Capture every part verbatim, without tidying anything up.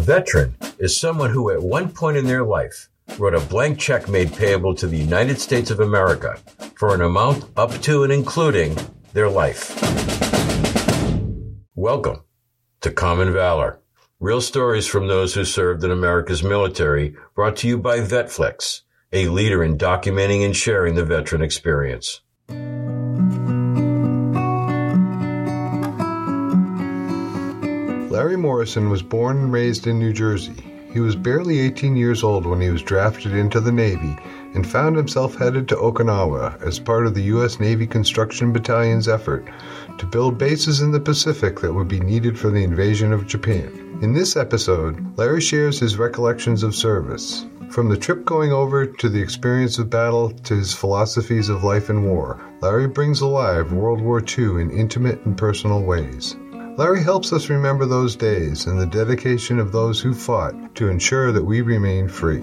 veteran is someone who at one point in their life wrote a blank check made payable to the United States of America for an amount up to and including their life. Welcome to Common Valor. Real stories from those who served in America's military, brought to you by Vetflix, a leader in documenting and sharing the veteran experience. Larry Morrison was born and raised in New Jersey. He was barely eighteen years old when he was drafted into the Navy and found himself headed to Okinawa as part of the U S Navy Construction Battalion's effort to build bases in the Pacific that would be needed for the invasion of Japan. In this episode, Larry shares his recollections of service. From the trip going over to the experience of battle to his philosophies of life and war, Larry brings alive World War Two in intimate and personal ways. Larry helps us remember those days and the dedication of those who fought to ensure that we remain free.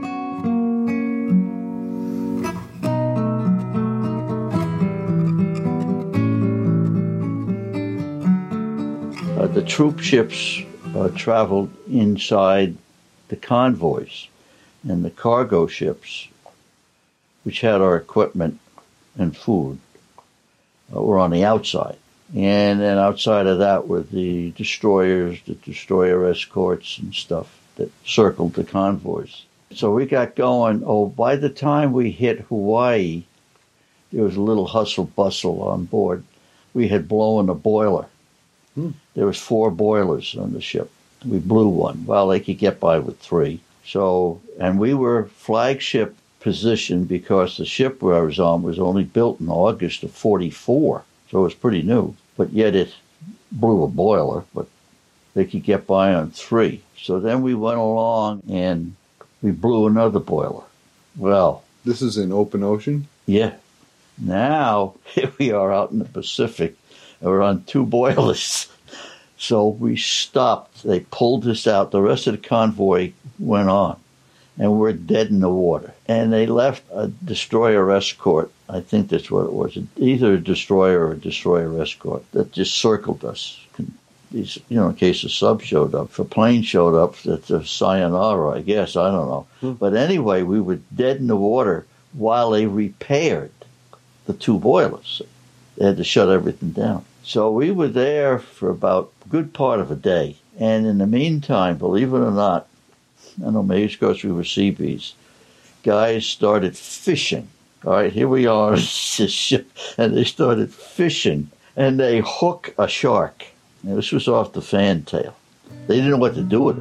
Uh, the troop ships uh, traveled inside the convoys, and the cargo ships, which had our equipment and food, uh, were on the outside. And then outside of that were the destroyers, the destroyer escorts and stuff that circled the convoys. So we got going. Oh, by the time we hit Hawaii, there was a little hustle bustle on board. We had blown a boiler. Hmm. There was four boilers on the ship. We blew one. Well, they could get by with three. So, and we were flagship position because the ship I was on was only built in August of forty-four. So it was pretty new. But yet it blew a boiler, but they could get by on three. So then we went along and we blew another boiler. Well. This is in open ocean? Yeah. Now, here we are out in the Pacific, and we're on two boilers. So we stopped. They pulled us out. The rest of the convoy went on, and we're dead in the water. And they left a destroyer escort. I think that's what it was. Either a destroyer or a destroyer escort that just circled us. These, you know, in case a sub showed up. If a plane showed up, that's a sayonara, I guess. I don't know. Hmm. But anyway, we were dead in the water while they repaired the two boilers. They had to shut everything down. So we were there for about a good part of a day. And in the meantime, believe it or not, I know maybe it's because we were Seabees, guys started fishing. All right, here we are, this ship, and they started fishing, and they hook a shark. Now, this was off the fantail. They didn't know what to do with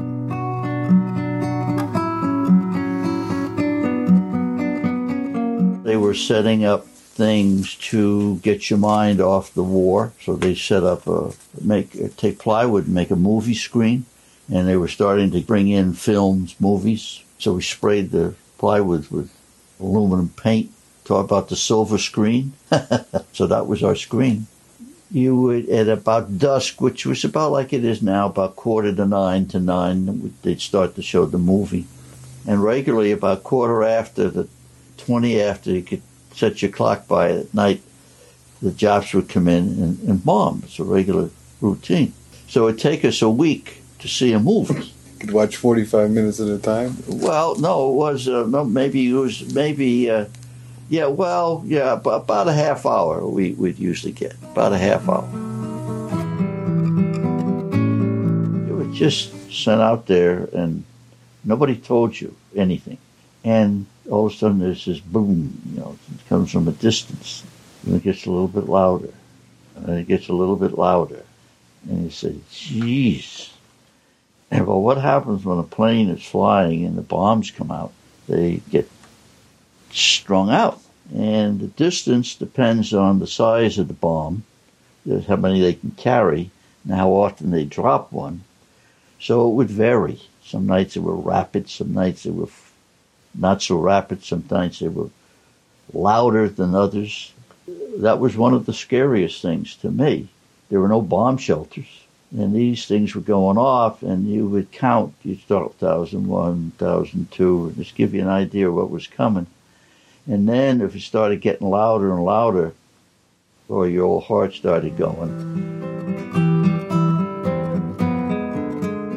it. They were setting up things to get your mind off the war, so they set up a make take plywood and make a movie screen, and they were starting to bring in films, movies. So we sprayed the plywood with aluminum paint, talk about the silver screen. So that was our screen. You would, at about dusk, which was about like it is now, about quarter to nine to nine, they'd start to show the movie. And regularly, about quarter after, the twenty after, you could set your clock by at night, the Japs would come in and, and bomb. It's a regular routine. So it'd take us a week to see a movie. Could watch forty-five minutes at a time? Well, no, it was, uh, no, maybe it was, maybe, uh, yeah, well, yeah, about a half hour we, we'd usually get, about a half hour. You were just sent out there and nobody told you anything. And all of a sudden there's this boom, you know, it comes from a distance. And it gets a little bit louder. And it gets a little bit louder. And you say, geez. And well, what happens when a plane is flying and the bombs come out? They get strung out. And the distance depends on the size of the bomb, how many they can carry, and how often they drop one. So it would vary. Some nights they were rapid, some nights they were not so rapid, sometimes they were louder than others. That was one of the scariest things to me. There were no bomb shelters. And these things were going off, and you would count. You'd start one thousand one, one thousand two, and just give you an idea of what was coming. And then if it started getting louder and louder, or your old heart started going.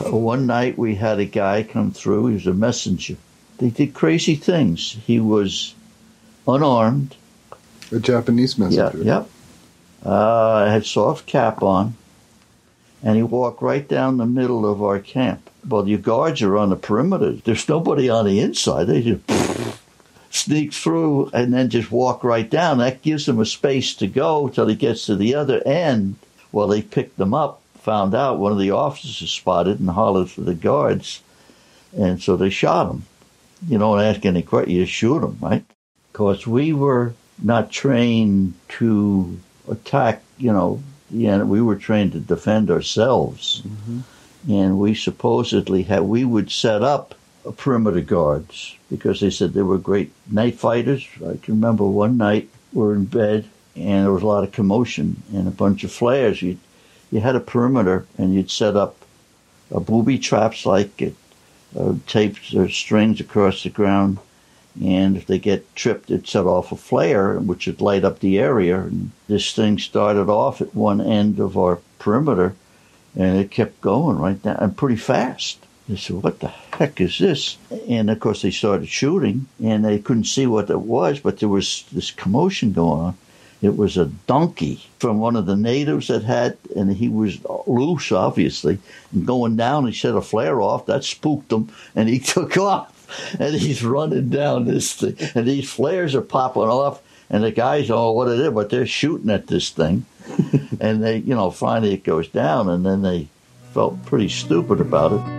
one night we had a guy come through. He was a messenger. They did crazy things. He was unarmed. A Japanese messenger. Yeah, yep. Uh, had soft cap on. And he walked right down the middle of our camp. Well, your guards are on the perimeter. There's nobody on the inside. They just sneak through and then just walk right down. That gives them a space to go till he gets to the other end. Well, they picked them up, found out one of the officers spotted and hollered for the guards. And so they shot him. You don't ask any questions, you shoot him, right? Because we were not trained to attack, you know, yeah, we were trained to defend ourselves. Mm-hmm. And we supposedly had, we would set up perimeter guards because they said they were great night fighters. I can remember one night we were in bed and there was a lot of commotion and a bunch of flares. You you had a perimeter and you'd set up uh, booby traps like it, uh, tapes or strings across the ground. And if they get tripped, it'd set off a flare, which would light up the area. And this thing started off at one end of our perimeter, and it kept going right down, and pretty fast. They said, what the heck is this? And, of course, they started shooting, and they couldn't see what it was, but there was this commotion going on. It was a donkey from one of the natives that had, and he was loose, obviously, and going down, he set a flare off. That spooked him, and he took off. And he's running down this thing, and these flares are popping off, and the guys don't know what it is, but they're shooting at this thing. And they, you know, finally it goes down, and then they felt pretty stupid about it.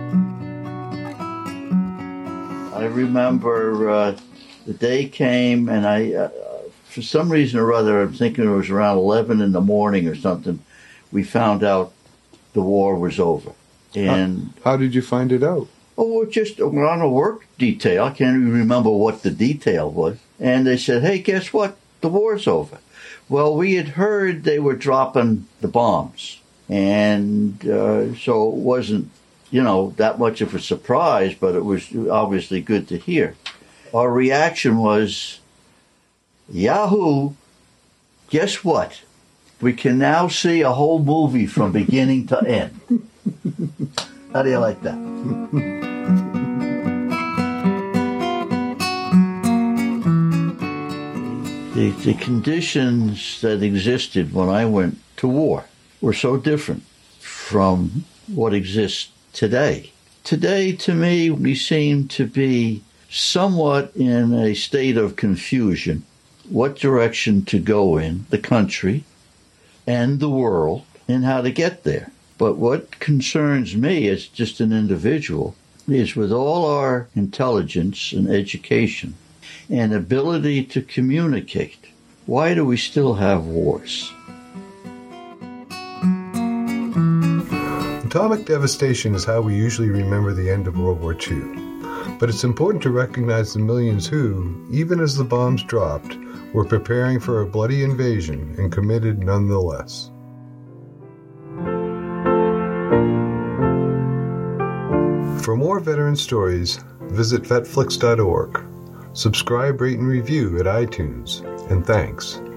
I remember uh, the day came, and I, uh, for some reason or other, I'm thinking it was around eleven in the morning or something, we found out the war was over. And how, how did you find it out? Oh, just we're on a work detail. I can't even remember what the detail was. And they said, hey, guess what? The war's over. Well, we had heard they were dropping the bombs. And uh, so it wasn't, you know, that much of a surprise, but it was obviously good to hear. Our reaction was, Yahoo, guess what? We can now see a whole movie from beginning to end. How do you like that? the, the conditions that existed when I went to war were so different from what exists today. Today, to me, we seem to be somewhat in a state of confusion. What direction to go in, the country and the world, and how to get there. But what concerns me as just an individual is with all our intelligence and education and ability to communicate, why do we still have wars? Atomic devastation is how we usually remember the end of World War Two. But it's important to recognize the millions who, even as the bombs dropped, were preparing for a bloody invasion and committed nonetheless. For more veteran stories, visit vetflix dot org. Subscribe, rate, and review at iTunes. And thanks.